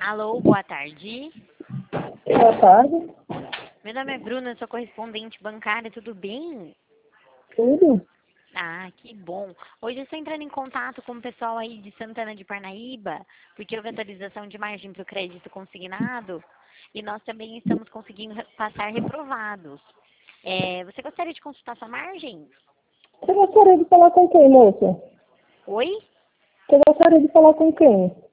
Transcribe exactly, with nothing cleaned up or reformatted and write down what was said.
Alô, boa tarde. Boa tarde. Meu nome é Bruna, sou correspondente bancária, tudo bem? Tudo? Ah, que bom. Hoje eu estou entrando em contato com o pessoal aí de Santana de Parnaíba, porque houve atualização de margem para o crédito consignado e nós também estamos conseguindo re- passar reprovados. É, você gostaria de consultar sua margem? Você gostaria de falar com quem, moça? Oi? Você gostaria de falar com quem?